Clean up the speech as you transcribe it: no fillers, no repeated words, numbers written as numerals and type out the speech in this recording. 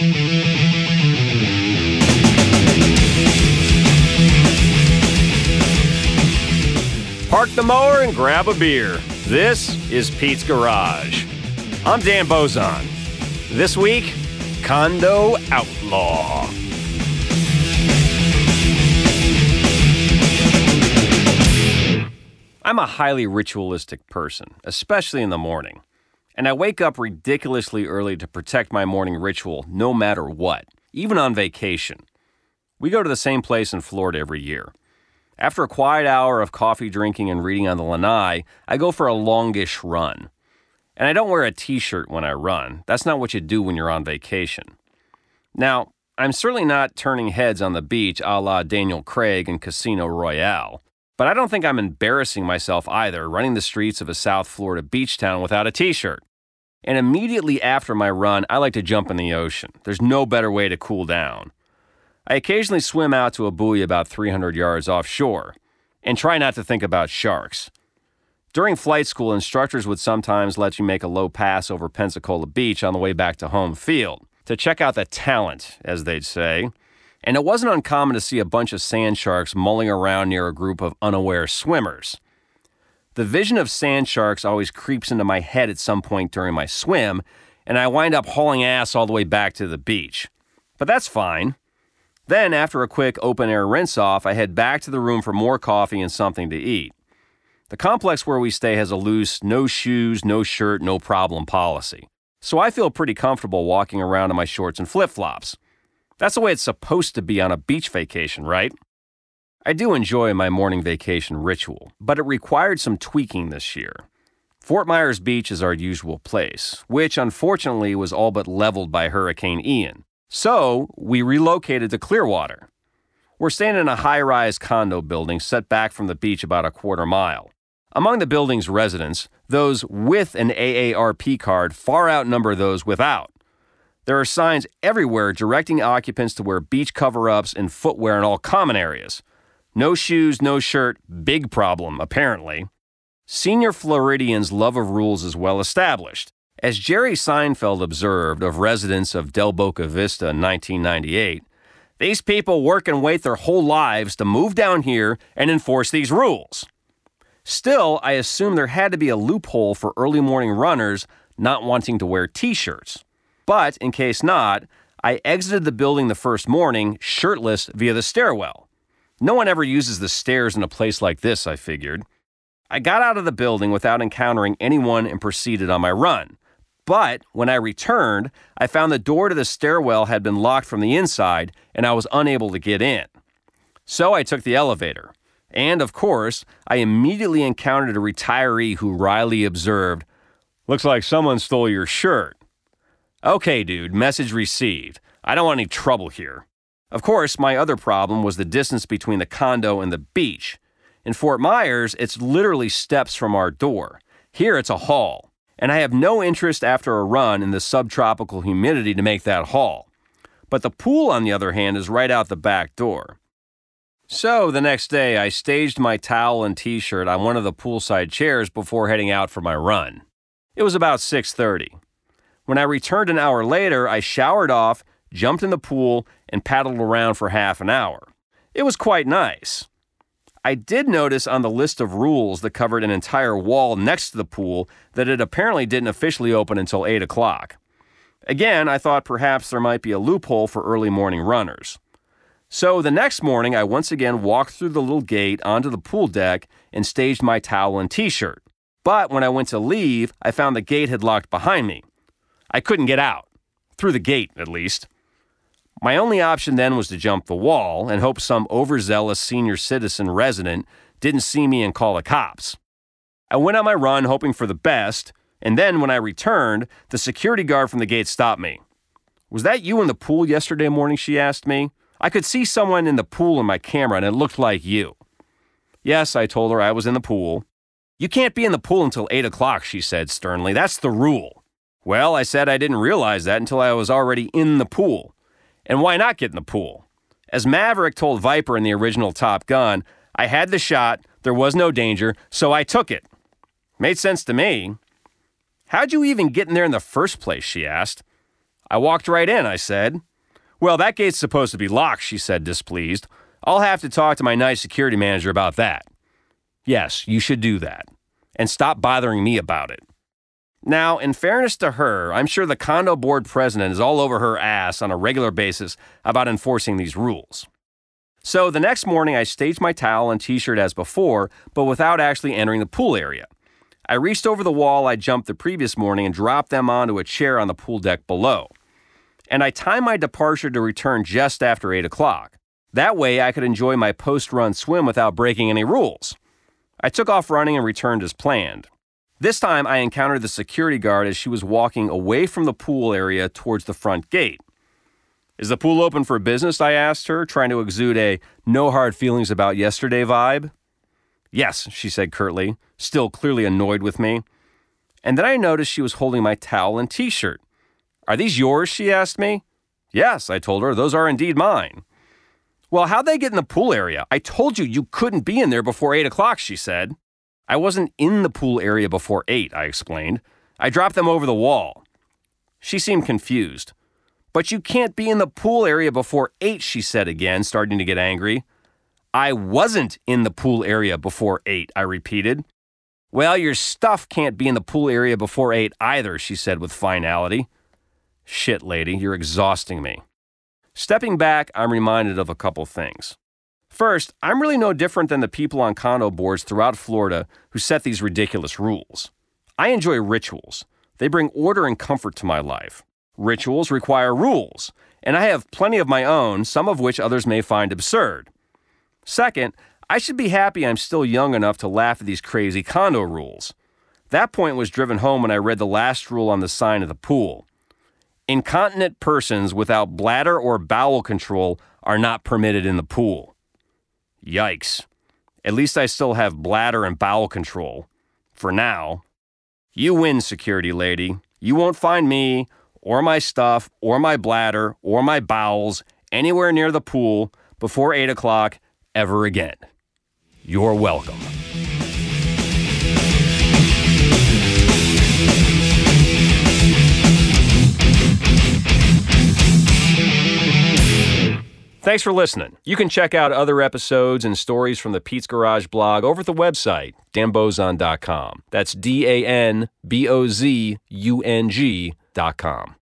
Park the mower and grab a beer. This is Pete's Garage. I'm Dan Bozon. This week, Condo Outlaw. I'm a highly ritualistic person, especially in the morning. And I wake up ridiculously early to protect my morning ritual no matter what, even on vacation. We go to the same place in Florida every year. After a quiet hour of coffee drinking and reading on the lanai, I go for a longish run. And I don't wear a t-shirt when I run. That's not what you do when you're on vacation. Now, I'm certainly not turning heads on the beach a la Daniel Craig in Casino Royale. But I don't think I'm embarrassing myself either running the streets of a South Florida beach town without a t-shirt. And immediately after my run, I like to jump in the ocean. There's no better way to cool down. I occasionally swim out to a buoy about 300 yards offshore and try not to think about sharks. During flight school, instructors would sometimes let you make a low pass over Pensacola Beach on the way back to home field to check out the talent, as they'd say. And it wasn't uncommon to see a bunch of sand sharks mulling around near a group of unaware swimmers. The vision of sand sharks always creeps into my head at some point during my swim, and I wind up hauling ass all the way back to the beach. But that's fine. Then, after a quick open-air rinse-off, I head back to the room for more coffee and something to eat. The complex where we stay has a loose, no shoes, no shirt, no problem policy. So I feel pretty comfortable walking around in my shorts and flip-flops. That's the way it's supposed to be on a beach vacation, right? I do enjoy my morning vacation ritual, but it required some tweaking this year. Fort Myers Beach is our usual place, which unfortunately was all but leveled by Hurricane Ian. So, we relocated to Clearwater. We're staying in a high-rise condo building set back from the beach about a quarter mile. Among the building's residents, those with an AARP card far outnumber those without. There are signs everywhere directing occupants to wear beach cover-ups and footwear in all common areas. No shoes, no shirt, big problem, apparently. Senior Floridians' love of rules is well established. As Jerry Seinfeld observed of residents of Del Boca Vista in 1998, these people work and wait their whole lives to move down here and enforce these rules. Still, I assume there had to be a loophole for early morning runners not wanting to wear t-shirts. But, in case not, I exited the building the first morning shirtless via the stairwell. No one ever uses the stairs in a place like this, I figured. I got out of the building without encountering anyone and proceeded on my run. But when I returned, I found the door to the stairwell had been locked from the inside, and I was unable to get in. So I took the elevator. And, of course, I immediately encountered a retiree who wryly observed, "Looks like someone stole your shirt." Okay, dude, message received. I don't want any trouble here. Of course, my other problem was the distance between the condo and the beach. In Fort Myers, it's literally steps from our door. Here, it's a haul. And I have no interest after a run in the subtropical humidity to make that haul. But the pool, on the other hand, is right out the back door. So the next day, I staged my towel and t-shirt on one of the poolside chairs before heading out for my run. It was about 6:30. When I returned an hour later, I showered off, jumped in the pool, and paddled around for half an hour. It was quite nice. I did notice on the list of rules that covered an entire wall next to the pool that it apparently didn't officially open until 8 o'clock. Again, I thought perhaps there might be a loophole for early morning runners. So the next morning, I once again walked through the little gate onto the pool deck and staged my towel and t-shirt. But when I went to leave, I found the gate had locked behind me. I couldn't get out. Through the gate, at least. My only option then was to jump the wall and hope some overzealous senior citizen resident didn't see me and call the cops. I went on my run hoping for the best, and then when I returned, the security guard from the gate stopped me. "Was that you in the pool yesterday morning?" she asked me. "I could see someone in the pool in my camera and it looked like you." "Yes," I told her, "I was in the pool." "You can't be in the pool until 8 o'clock, she said sternly. "That's the rule." "Well," I said, "I didn't realize that until I was already in the pool." And why not get in the pool? As Maverick told Viper in the original Top Gun, I had the shot, there was no danger, so I took it. Made sense to me. "How'd you even get in there in the first place?" she asked. I walked right in, I said. Well, that gate's supposed to be locked, she said, displeased. I'll have to talk to my nice security manager about that. Yes, you should do that. And stop bothering me about it. Now, in fairness to her, I'm sure the condo board president is all over her ass on a regular basis about enforcing these rules. So the next morning, I staged my towel and t-shirt as before, but without actually entering the pool area. I reached over the wall I jumped the previous morning and dropped them onto a chair on the pool deck below. And I timed my departure to return just after 8 o'clock. That way, I could enjoy my post-run swim without breaking any rules. I took off running and returned as planned. This time, I encountered the security guard as she was walking away from the pool area towards the front gate. Is the pool open for business? I asked her, trying to exude a no hard feelings about yesterday vibe. Yes, she said curtly, still clearly annoyed with me. And then I noticed she was holding my towel and t-shirt. Are these yours? She asked me. Yes, I told her, those are indeed mine. Well, how'd they get in the pool area? I told you couldn't be in there before 8 o'clock, she said. I wasn't in the pool area before 8, I explained. I dropped them over the wall. She seemed confused. But you can't be in the pool area before 8, she said again, starting to get angry. I wasn't in the pool area before 8, I repeated. Well, your stuff can't be in the pool area before 8 either, she said with finality. Shit, lady, you're exhausting me. Stepping back, I'm reminded of a couple things. First, I'm really no different than the people on condo boards throughout Florida who set these ridiculous rules. I enjoy rituals. They bring order and comfort to my life. Rituals require rules, and I have plenty of my own, some of which others may find absurd. Second, I should be happy I'm still young enough to laugh at these crazy condo rules. That point was driven home when I read the last rule on the sign of the pool. Incontinent persons without bladder or bowel control are not permitted in the pool. Yikes. At least I still have bladder and bowel control. For now. You win, security lady. You won't find me, or my stuff, or my bladder, or my bowels anywhere near the pool before 8 o'clock ever again. You're welcome. Thanks for listening. You can check out other episodes and stories from the Pete's Garage blog over at the website, danbozon.com. That's DANBOZUNG.com.